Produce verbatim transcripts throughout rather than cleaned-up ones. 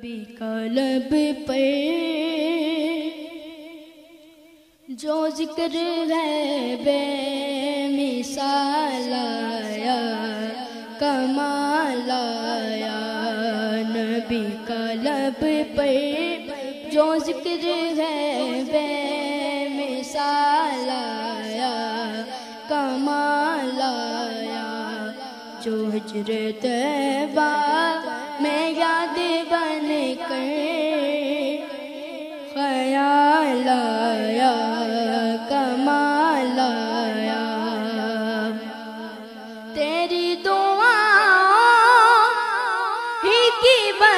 نبی کا لب پر جو ذکر ہے بے مثال آیا، کمال آیا۔ نبی کا لب پر جو ذکر ہے بے مثال آیا، کمال آیا۔ جو ہجر طیبہ میں یاد بن کر خیال آیا، کمال آیا۔ تیری دعا ہی کی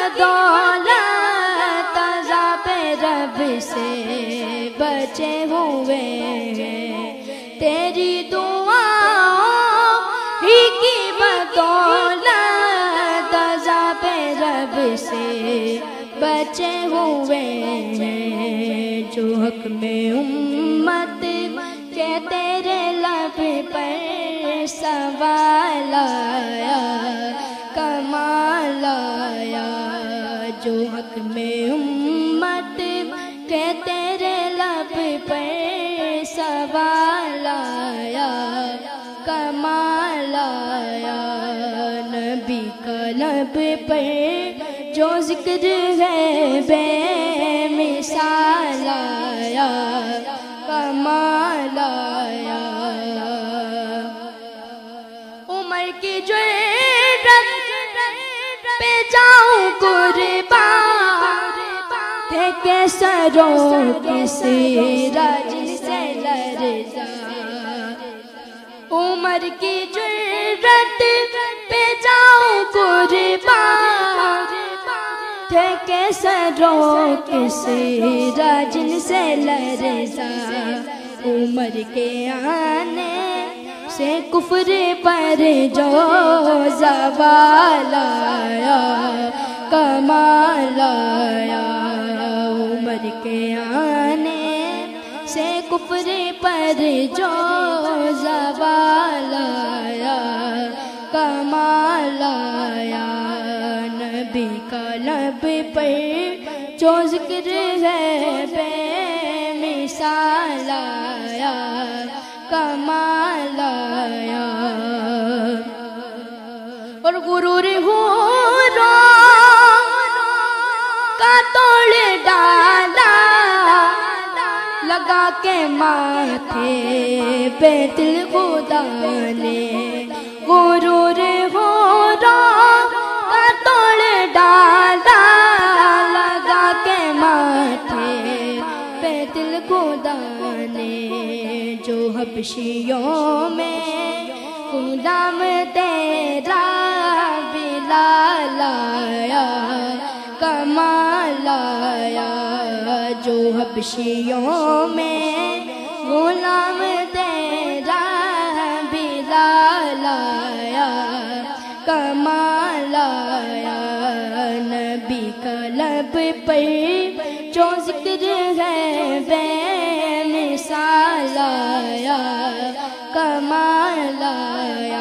بدولت عذاب رب سے بچے ہوئے ہیں، تیری دعا ہی کی بدولت عذاب رب سے بچے ہوئے ہیں۔ جو حق میں امت کے تیرے لب پر سوال آیا، کمال آیا۔ جو حق میں امت کے تیرے لب پر سوال آیا، کمال آیا۔ نبی کا لب پر جو ذکر ہے بے مثال آیا، کمال آیا۔ عمر کی جرأت پہ جاؤں قربان، تھے کہ سروں کے سراج سے لرزا۔ عمر کی جرأت پہ جاؤں قربان، تھے کہ سروں کے سراج سے لرزا۔ عمر کے آنے سے کفر پر جو زوال آیا، کمال آیا۔ عمر کے آنے سے کفر پر جو زوال آیا، کمال آیا۔ نبی کا لب پر جو ذکر ہے بے مثال آیا، کمال آیا۔ اور غرور حوروں کا توڑ ڈالا، لگا کے ماتھے بیت الخدا نے۔ غرور حوروں کا توڑ ڈالا، لگا کے ماتھے بیت الخدا نے۔ جو حبشیوں میں غلام تیرا بلال آیا، کمال آیا۔ جو حبشیوں میں غلام تیرا بلال آیا، کمال آیا۔ نبی کا لب پر جو ذکر ہے بے مثال آیا، کمال آیا۔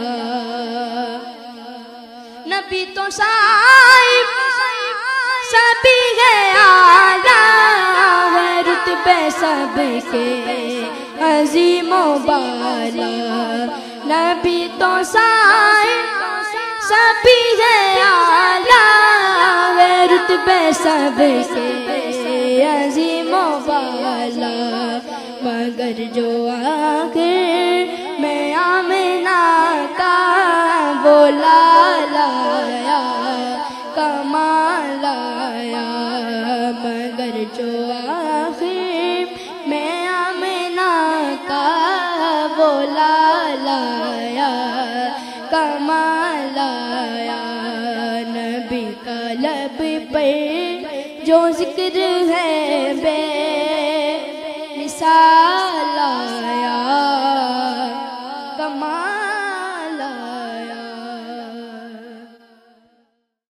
نبی تو صاحب سبھی ہے آلہ، ہے رتبے سب کے عظیم و بالا۔ نبی تو صاحب سبھی ہے آلہ، ہے رتبے سب کے عظیم و بالا۔ مگر جو آخر میں آمنہ کا وہ لال آیا، کمال آیا۔ مگر جو آخر میں آمنہ کا وہ لال آیا، کمال آیا۔ نبی کا لب پر جو ذکر ہے بے مثال